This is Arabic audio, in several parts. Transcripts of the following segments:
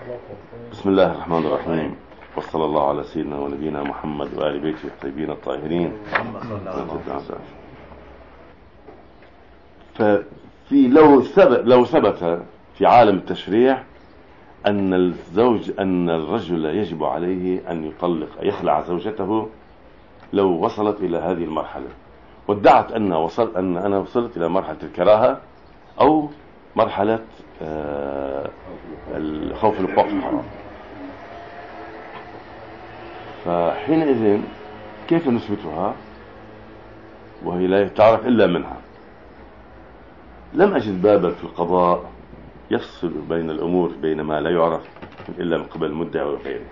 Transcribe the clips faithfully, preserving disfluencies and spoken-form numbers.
بسم الله الرحمن الرحيم، وصلى الله على سيدنا ونبينا محمد وآل بيته الطيبين الطاهرين. ففي لو ثبت لو ثبت في عالم التشريع أن الزوج أن الرجل يجب عليه أن يطلق يخلع زوجته لو وصلت إلى هذه المرحلة، وادعت أن وصل أن أنا وصلت إلى مرحلة الكراهة أو مرحلة آه الخوف الوقوع في الحرام، فحينئذ كيف نثبتها وهي لا تعرف إلا منها؟ لم أجد بابا في القضاء يفصل بين الأمور بين ما لا يعرف إلا من قبل المدعي وغيره.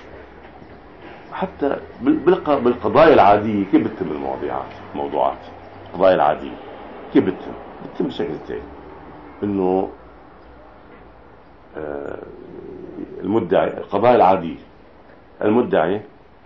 حتى بالقضايا العادية كيف بتتم المواضيعات موضوعات القضايا العادية كيف بتتم بتتم بشكل تاني، إنه المدعي القضايا العادية المدعي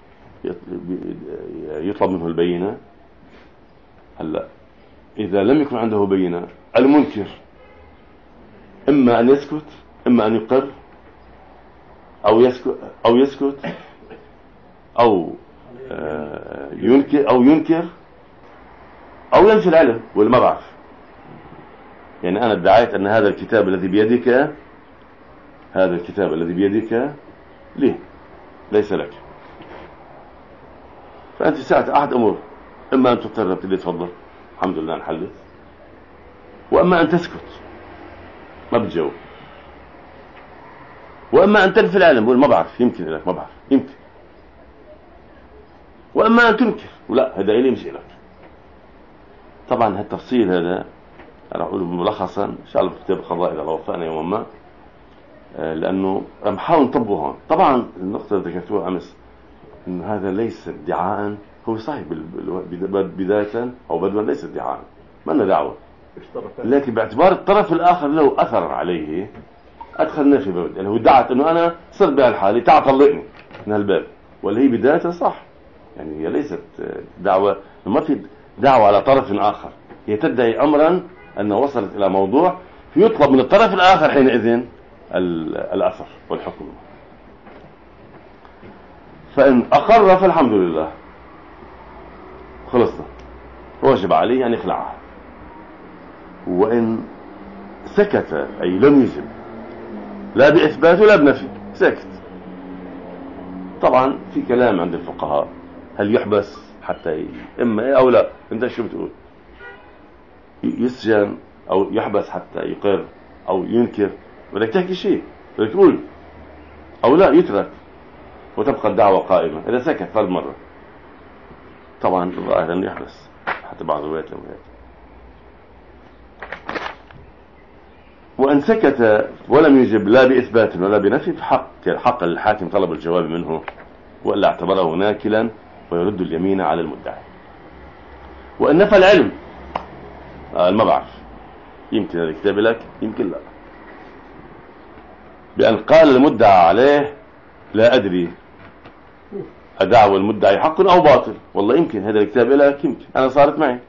يطلب منه البينة. هلا إذا لم يكن عنده بينة المنكر إما أن يسكت إما أن يقر أو يسكت أو يسكت أو ينكر أو ينكر أو ينفي العلم ولا ما بعرف. يعني أنا ادعيت أن هذا الكتاب الذي بيدك هذا الكتاب الذي بيدك ليه ليس لك، فأنت ساعة أحد أمور، إما أن تضطر تبتدي تفضل الحمد لله نحلت، وأما أن تسكت ما بتجاوب، وأما أن تنفي العلم ولا ما بعرف يمكن لك ما بعرف يمكن، وأما أن تنكر ولا هذا إلي مش إلك. طبعا هالتفصيل هذا أنا أقوله ملخصا إن شاء الله في كتاب القضاء إذا وفقنا يوما ما، لأنه رح نحاول نطبقه هون. طبعا النقطة اللي ذكرتوها أمس إنه هذا ليس ادعاء، هو صحيح بداية أو بدوا ليس ادعاء ما لنا دعوة، لكن باعتبار الطرف الآخر له أثر عليه أدخلنا في باب، يعني هو ادعت إنه أنا صرت بهالحالة تعال طلقني من هالباب، ولا هي بداية صح، يعني هي ليست دعوة، ما في دعوة على طرف آخر، هي تدعي أمرا أنه وصلت إلى موضوع فيطلب من الطرف الآخر حينئذ الأثر والحكم. فإن أقر فالحمد لله خلصنا، واجب عليه أن يخلعها. وإن سكت أي لم يجب لا بإثبات ولا بنفي سكت، طبعا في كلام عند الفقهاء هل يحبس حتى ي... إما إيه أو لا، أنت شو بتقول؟ يسجن أو يحبس حتى يقر أو ينكر، بدك تحكي شيء بدك تقول، أو لا يترك وتبقى الدعوة قائمة إذا سكت فرد مرة. طبعا الظاهر أن يحبس حتى بعض الروايات لهم هيك. وأن سكت ولم يجب لا بإثبات ولا بنفي فحق حق الحاكم طلب الجواب منه، وإلا اعتبره ناكلا ويرد اليمين على المدعي. وأن نفى العلم آه ما بعرف يمكن هذا الكتاب لك يمكن لا، بأن قال المدعى عليه لا أدري أدعوى المدعي حق أو باطل، والله يمكن هذا الكتاب لك يمكن أنا صارت معي.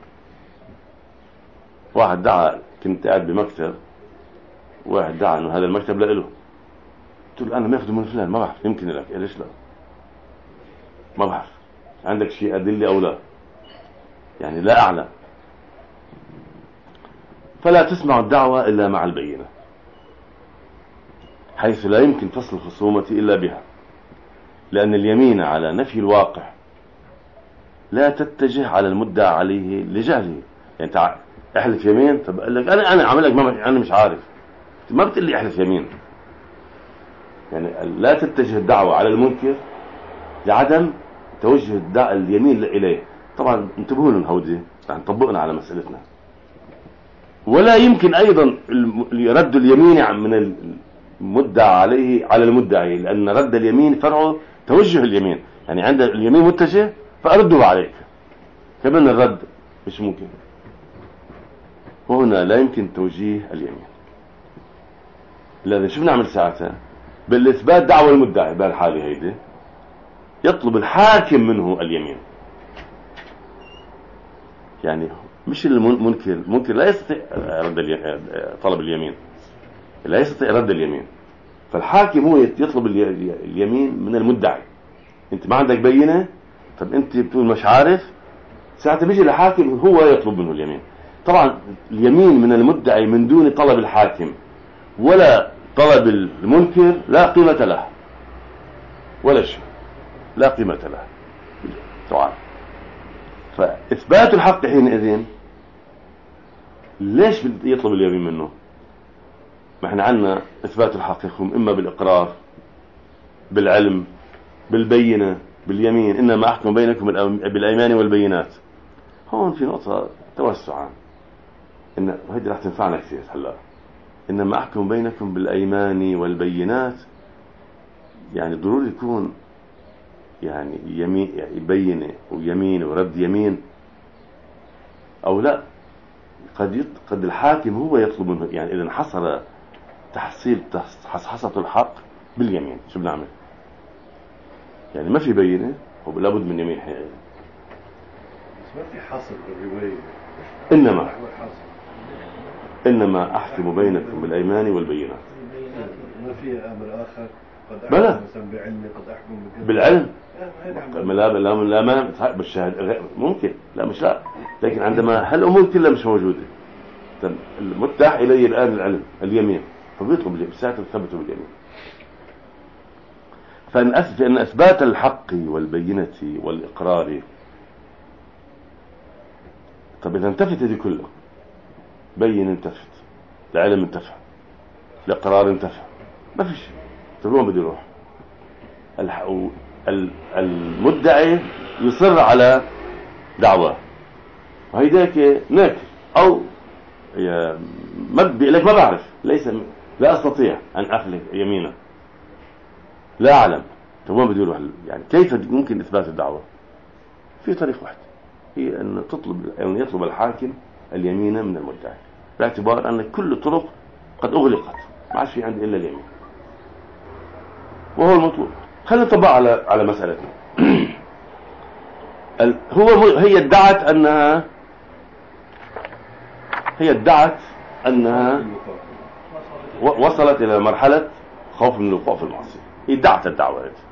واحد دعا كنت قاعد بمكتب، واحد دعا أنه هذا المكتب لا إله، قلت له أنا ماخده من فلان ما بعرف يمكن لك، ليش لا ما بعرف، عندك شيء أدلة أو لا، يعني لا أعلم. فلا تسمع الدعوة إلا مع البينة، حيث لا يمكن فصل الخصومة إلا بها، لأن اليمين على نفي الواقع لا تتجه على المدعى عليه لجهله. يعني تعال احلف يمين، طب قال لك أنا أنا عمل لك ما أنا مش عارف، ما بتقول لي احلف يمين. يعني لا تتجه الدعوة على المنكر لعدم توجه الدعوة اليمين إليه. طبعا انتبهوا لهم هودي يعني طبقنا على مسألتنا. ولا يمكن أيضا رد اليمين من المدعى عليه على المدعي، لأن رد اليمين فرعه توجه اليمين، يعني عند اليمين متجه فأرده عليك، كمان الرد مش ممكن، وهنا لا يمكن توجيه اليمين. لذا شو بنعمل ساعتها؟ بالإثبات دعوة المدعي بهالحالة هيدي يطلب الحاكم منه اليمين، يعني مش المنكر، المنكر لا يستطيع رد طلب اليمين، لا يستطيع رد اليمين، فالحاكم هو يطلب اليمين من المدعي. انت ما عندك بينة، طب انت بتقول مش عارف، ساعتها بيجي الحاكم هو يطلب منه اليمين. طبعا اليمين من المدعي من دون طلب الحاكم ولا طلب المنكر لا قيمة له ولا شيء، لا قيمة له طبعا. فإثبات الحق حينئذ ليش يطلب اليمين منه؟ ما احنا عندنا إثبات الحق يكون إما بالإقرار، بالعلم، بالبينة، باليمين. إنما أحكم بينكم بالأيمان والبينات. هون في نقطة توسعا، إن وهذه راح تنفعنا كثير هلا. إنما أحكم بينكم بالأيمان والبينات، يعني ضروري يكون يعني يمين، يعني بينة ويمين ورد يمين، أو لا قد يط... قد الحاكم هو يطلب منه. يعني إذا حصل تحصيل حصحصة الحق باليمين شو بنعمل؟ يعني ما في بينة ولابد من يمين حقيقي. ما في حصر بالرواية. إنما إنما أحكم بينكم بالأيمان والبينات. ما في أمر آخر قد بلى أحكم بعلمي قد أحكم بالعلم. لا لا لا ما بالشهادة ممكن، لا مش لا، لكن عندما هالأمور كلها مش موجودة، المتاح إلي الآن العلم اليمين، فبيطلب بساعة الثبت باليمين. فإن أثبات الحق والبينة والإقرار، طب إذا انتفت هذه كلها، بين انتفت، العلم انتفى، الإقرار انتفى، ما في شيء، طب وين بده يروح؟ المدعي يصر على دعوة وهيداك ناكر أو ما لك ما بعرف، ليس لا أستطيع أن أخلق يمينا، لا أعلم. طب وين بده يروح؟ يعني كيف ممكن إثبات الدعوة؟ في طريق واحد، هي أن تطلب أن يطلب الحاكم اليمين من المدعي، باعتبار أن كل الطرق قد أغلقت، ما عادش في عندي إلا اليمين، وهو المطلوب. خلينا نطبق على على مسألتنا. هو هي ادعت أنها هي ادعت أنها وصلت إلى مرحلة خوف من الوقوع في المعصية. هي ادعت الدعوة هذه.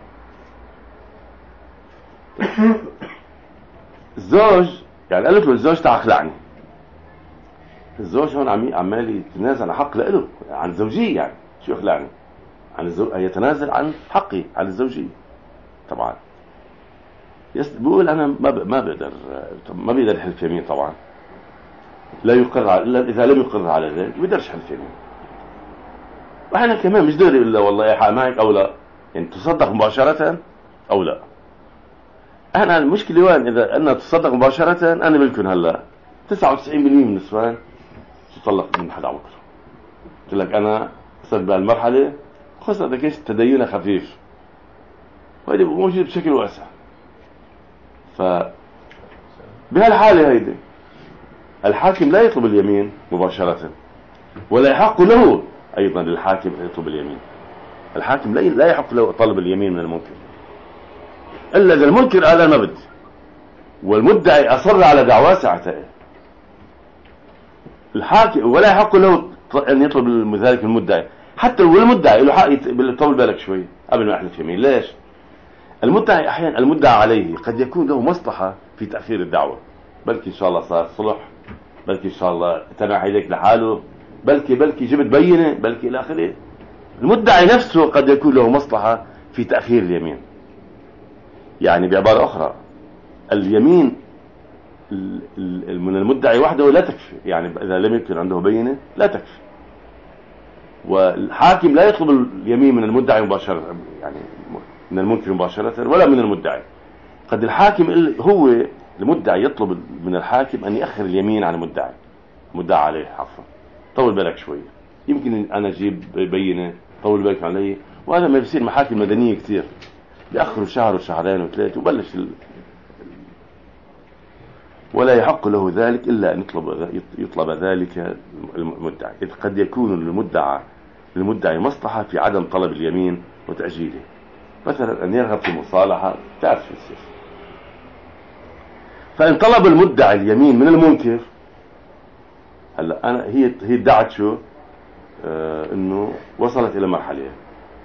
الزوج يعني قالت له الزوج تعال اخلعني. الزوج هون عم عمال يتنازل عن حق له، عن زوجيه. يعني شو اخلعني؟ عن الزوج يتنازل عن حقي عن الزوجيه. طبعا يس بيقول انا ما ب... ما بقدر ما بيقدر يحلف يمين. طبعا لا يقر على... الا اذا لم يقر على ذلك ما بيقدرش يحلف يمين. واحنا كمان مش دغري الا والله يا حق معك او لا، يعني تصدق مباشره او لا. انا المشكله وين؟ اذا انا تصدق مباشره انا ممكن هلا تسعة وتسعين بالمئة من النسوان تطلق من حد عمره. قلت لك انا صرت بهالمرحله، خاصه اذا كنت تدينها خفيف، وهذا موجود بشكل واسع. ف بهالحاله هيدي الحاكم لا يطلب اليمين مباشره، ولا يحق له ايضا للحاكم ان يطلب اليمين. الحاكم لا يحق له طلب اليمين من المنكر الا اذا المنكر قال انا ما بدي، والمدعي اصر على دعواه ساعتها الحاكم ولا يحق له ان يطلب ذلك المدعي، حتى لو المدعي له حق يطول بالك شوي قبل ما يحلف يمين. ليش؟ المدعي احيانا المدعى عليه قد يكون له مصلحه في تاخير الدعوه، بلكي ان شاء الله صار صلح، بلكي ان شاء الله تنحى يديك لحاله، بلكي بلكي جبت بينه، بلكي الى اخره. المدعي نفسه قد يكون له مصلحه في تاخير اليمين. يعني بعباره اخرى اليمين من المدعي وحده لا تكفي، يعني اذا لم يكن عنده بينه لا تكفي. والحاكم لا يطلب اليمين من المدعي مباشره، يعني من المنكر مباشره ولا من المدعي. قد الحاكم هو المدعي يطلب من الحاكم ان ياخر اليمين عن المدعي، مدعى عليه عفوا، طول بالك شوي، يمكن انا اجيب بينه، طول بالك علي. وهذا ما بيصير محاكم مدنيه كثير، بيأخروا شهر وشهرين وثلاثه وبلش ال... ولا يحق له ذلك الا ان يطلب يطلب ذلك المدعي، اذ قد يكون للمدعى للمدعي مصلحه في عدم طلب اليمين وتاجيله، مثلا ان يرغب في مصالحه، تعرف شو يصير. فان طلب المدعي اليمين من المنكر، هلا انا هي هي ادعت شو؟ آه انه وصلت الى مرحله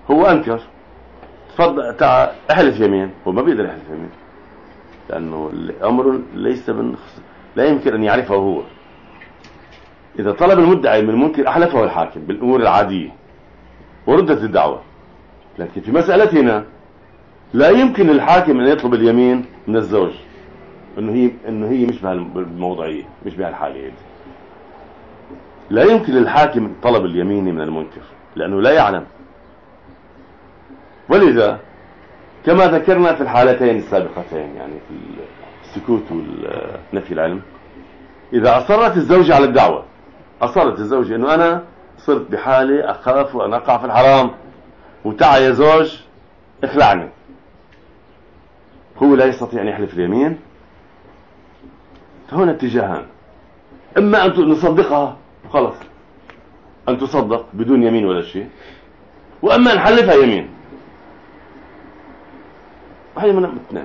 هو أنكر، تفضل تعال احلف يمين، هو ما بيقدر يحلف يمين لأنه الأمر ليس من لا يمكن أن يعرفه هو. إذا طلب المدعي من المنكر أحلفه الحاكم بالأمور العادية وردت الدعوة، لكن في مسألتنا لا يمكن للحاكم أن يطلب اليمين من الزوج، إنه هي إنه هي مش بهالموضوعية، مش بهالحالة. لا يمكن للحاكم طلب اليمين من المنكر لأنه لا يعلم. ولذا كما ذكرنا في الحالتين السابقتين، يعني في السكوت والنفي العلم، إذا أصرت الزوجة على الدعوة، أصرت الزوجة إنه أنا صرت بحالة أخاف وأن أقع في الحرام، وتعا يا زوج اخلعني، هو لا يستطيع أن يحلف اليمين. فهنا اتجاهان: إما أن نصدقها خلص، أن تصدق بدون يمين ولا شيء، وأما أن نحلفها يمين. هي من الاثنين.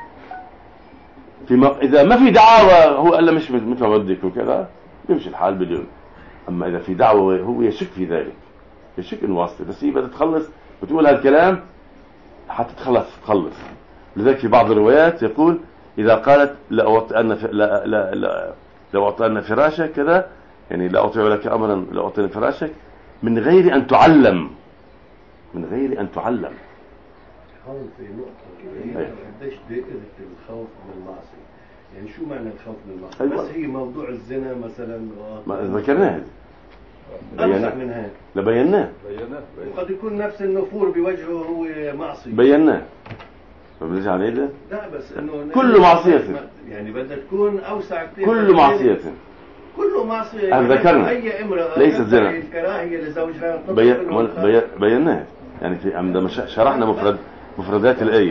في م... إذا ما في دعوة هو قال له مش مثل ما بدك وكذا، يمشي الحال بدون. أما إذا في دعوة هو يشك في ذلك، يشك إنه واصل، بس هي بدها تخلص بتقول هالكلام حتى تخلص تخلص. لذلك في بعض الروايات يقول إذا قالت لأوطئن ف... لا لا لا لأوطئن فراشك كذا، يعني لا أطيع لك أمرا لأوطئن فراشك، من غير أن تعلم، من غير أن تعلم. هون في نقطة قديش دقيقة الخوف من المعصية، يعني شو معنى الخوف من المعصية؟ أيوة. بس هي موضوع الزنا مثلا ما ذكرناه أوسع من هيك، لبيناه، وقد يكون نفس النفور بوجهه هو معصية، بيناه. فبنرجع عليه لا بس إنه كل معصية، يعني بدها تكون أوسع كثير، كل معصية، كل معصية. يعني ذكرنا أي امرأة ليس الزنا الكراهية لزوجها بي... بي... بيناه، يعني في عندما شرحنا مفرد مفردات الآية،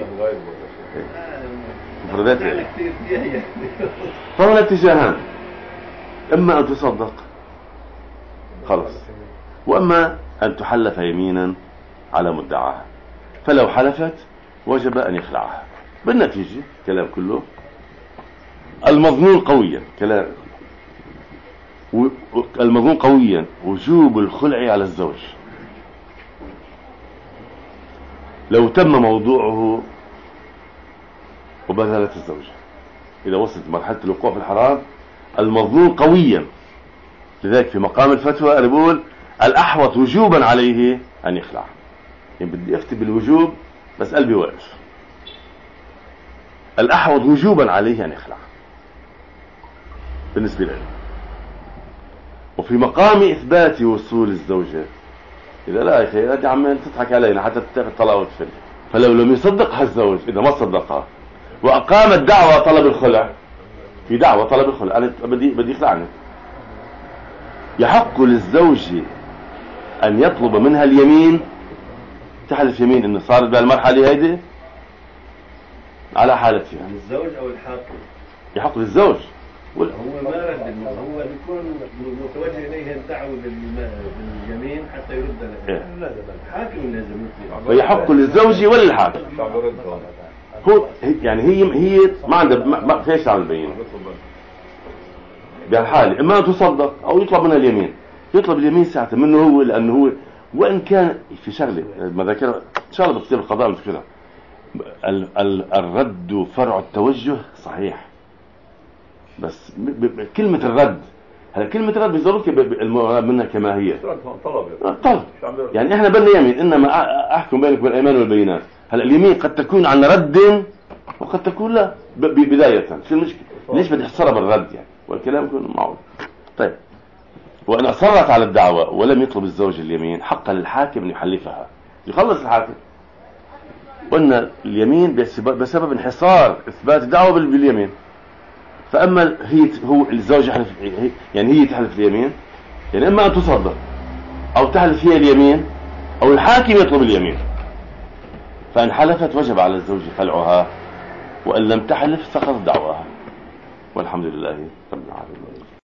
مفردات الآية. فهنا اتجاهان: إما أن تصدق خلص، وأما أن تحلف يمينا على مدعاها. فلو حلفت وجب أن يخلعها. بالنتيجة كلام كله المضمون قويا، كلام المضمون قويا وجوب الخلع على الزوج لو تم موضوعه وبذلت الزوجة. إذا وصلت مرحلة الوقوع في الحرام المضمون قويا. لذلك في مقام الفتوى أنا بقول الأحوط وجوبا عليه أن يخلع. يعني بدي أفتي بالوجوب بس قلبي واقف. الأحوط وجوبا عليه أن يخلع بالنسبة لي. وفي مقام إثبات وصول الزوجة، إذا لا يا أخي أنت عمال تضحك علينا حتى تاخذ طلاق وتفل، فلو لم يصدقها الزوج، إذا ما صدقها وأقام الدعوة طلب الخلع، في دعوة طلب الخلع أنا بدي بدي يخلعني، يحق للزوج أن يطلب منها اليمين، تحلف يمين إنه صارت بهالمرحلة هيدي على حالتها. يعني الزوج أو الحاكم؟ يحق للزوج. هو ما رد، هو بيكون متوجه إليه الدعوة باليمين حتى يرد له. الحاكم لازم يطلب. ويحق للزوج وللحاكم. هو يعني هي هي ما عندها ما فيش على البينة. بهالحالة إما أن تصدق أو يطلب منها اليمين. يطلب اليمين ساعتها منه هو، لأنه هو وإن كان في شغلة ما ذكر إن شاء الله بتصير القضاء مشكلة. الرد فرع التوجه صحيح، بس كلمة الرد، هلا كلمة الرد بيزورك منها كما هي طلب. طلب يعني احنا بدنا يمين، انما احكم بينك بالايمان والبينات. هلا اليمين قد تكون عن رد وقد تكون لا بداية. شو المشكلة؟ ليش بدي احصرها بالرد يعني؟ والكلام يكون معقول. طيب، وان اصرت على الدعوة ولم يطلب الزوج اليمين حق للحاكم ان يحلفها، يخلص الحاكم. قلنا اليمين بسبب انحصار اثبات الدعوة باليمين. فاما هي هو الزوج يحلف، يعني هي تحلف اليمين، يعني اما ان تصدق او تحلف هي اليمين او الحاكم يطلب اليمين. فان حلفت وجب على الزوج خلعها، وان لم تحلف سقطت دعواها. والحمد لله رب العالمين.